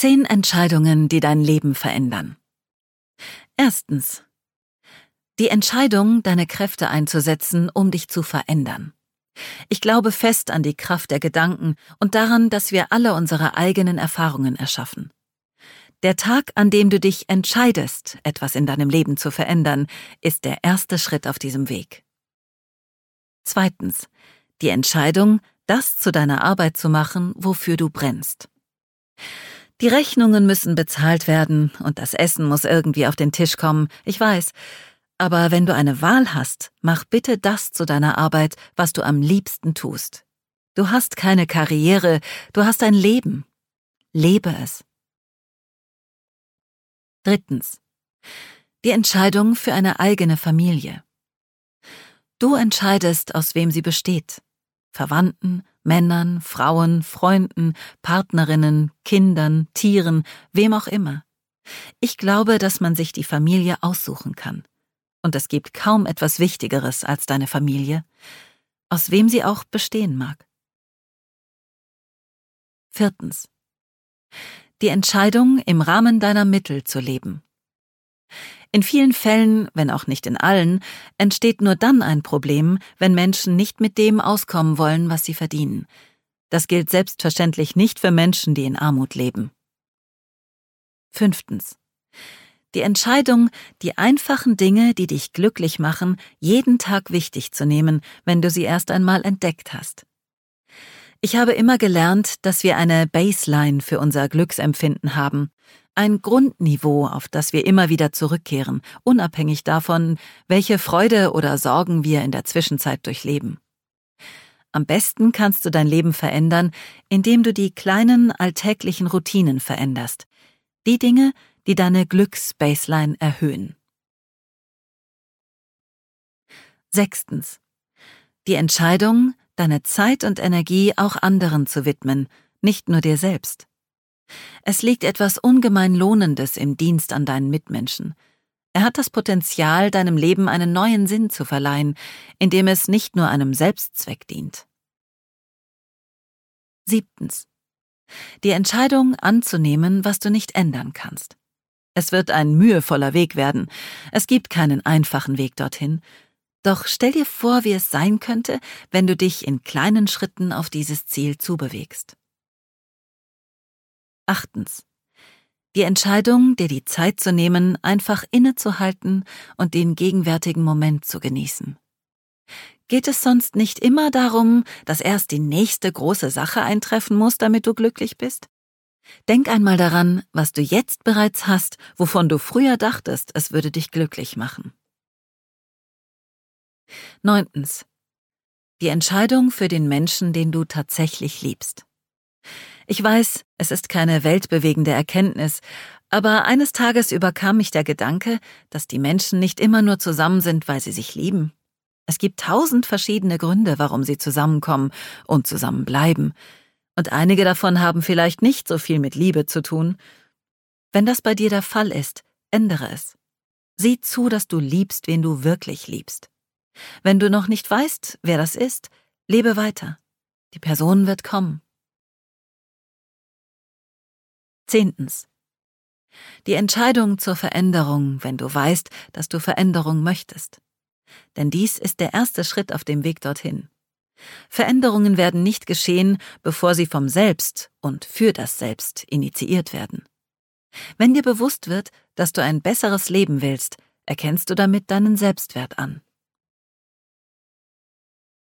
10 Entscheidungen, die dein Leben verändern. Erstens. Die Entscheidung, deine Kräfte einzusetzen, um dich zu verändern. Ich glaube fest an die Kraft der Gedanken und daran, dass wir alle unsere eigenen Erfahrungen erschaffen. Der Tag, an dem du dich entscheidest, etwas in deinem Leben zu verändern, ist der erste Schritt auf diesem Weg. Zweitens. Die Entscheidung, das zu deiner Arbeit zu machen, wofür du brennst. Die Rechnungen müssen bezahlt werden und das Essen muss irgendwie auf den Tisch kommen, ich weiß. Aber wenn du eine Wahl hast, mach bitte das zu deiner Arbeit, was du am liebsten tust. Du hast keine Karriere, du hast ein Leben. Lebe es. Drittens. Die Entscheidung für eine eigene Familie. Du entscheidest, aus wem sie besteht. Verwandten, Männern, Frauen, Freunden, Partnerinnen, Kindern, Tieren, wem auch immer. Ich glaube, dass man sich die Familie aussuchen kann. Und es gibt kaum etwas Wichtigeres als deine Familie, aus wem sie auch bestehen mag. Viertens. Die Entscheidung, im Rahmen deiner Mittel zu leben. In vielen Fällen, wenn auch nicht in allen, entsteht nur dann ein Problem, wenn Menschen nicht mit dem auskommen wollen, was sie verdienen. Das gilt selbstverständlich nicht für Menschen, die in Armut leben. Fünftens. Die Entscheidung, die einfachen Dinge, die dich glücklich machen, jeden Tag wichtig zu nehmen, wenn du sie erst einmal entdeckt hast. Ich habe immer gelernt, dass wir eine Baseline für unser Glücksempfinden haben, ein Grundniveau, auf das wir immer wieder zurückkehren, unabhängig davon, welche Freude oder Sorgen wir in der Zwischenzeit durchleben. Am besten kannst du dein Leben verändern, indem du die kleinen, alltäglichen Routinen veränderst. Die Dinge, die deine Glücksbaseline erhöhen. Sechstens. Die Entscheidung, deine Zeit und Energie auch anderen zu widmen, nicht nur dir selbst. Es liegt etwas ungemein Lohnendes im Dienst an deinen Mitmenschen. Er hat das Potenzial, deinem Leben einen neuen Sinn zu verleihen, indem es nicht nur einem Selbstzweck dient. Siebtens. Die Entscheidung anzunehmen, was du nicht ändern kannst. Es wird ein mühevoller Weg werden. Es gibt keinen einfachen Weg dorthin. Doch stell dir vor, wie es sein könnte, wenn du dich in kleinen Schritten auf dieses Ziel zubewegst. Achtens. Die Entscheidung, dir die Zeit zu nehmen, einfach innezuhalten und den gegenwärtigen Moment zu genießen. Geht es sonst nicht immer darum, dass erst die nächste große Sache eintreffen muss, damit du glücklich bist? Denk einmal daran, was du jetzt bereits hast, wovon du früher dachtest, es würde dich glücklich machen. Neuntens. Die Entscheidung für den Menschen, den du tatsächlich liebst. Ich weiß, es ist keine weltbewegende Erkenntnis, aber eines Tages überkam mich der Gedanke, dass die Menschen nicht immer nur zusammen sind, weil sie sich lieben. Es gibt 1000 verschiedene Gründe, warum sie zusammenkommen und zusammenbleiben. Und einige davon haben vielleicht nicht so viel mit Liebe zu tun. Wenn das bei dir der Fall ist, ändere es. Sieh zu, dass du liebst, wen du wirklich liebst. Wenn du noch nicht weißt, wer das ist, lebe weiter. Die Person wird kommen. 10. Die Entscheidung zur Veränderung, wenn du weißt, dass du Veränderung möchtest. Denn dies ist der erste Schritt auf dem Weg dorthin. Veränderungen werden nicht geschehen, bevor sie vom Selbst und für das Selbst initiiert werden. Wenn dir bewusst wird, dass du ein besseres Leben willst, erkennst du damit deinen Selbstwert an.